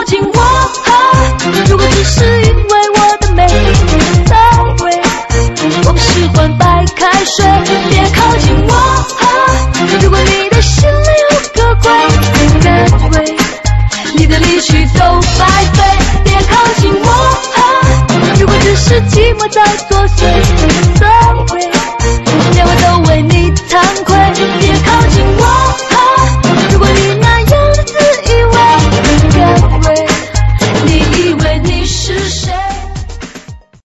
近我，如果只是因为我的美丽在位，我不喜欢白开水，别靠近我，如果你的心里有个鬼，认为你的离去都白费，别靠近我，如果只是寂寞在作祟。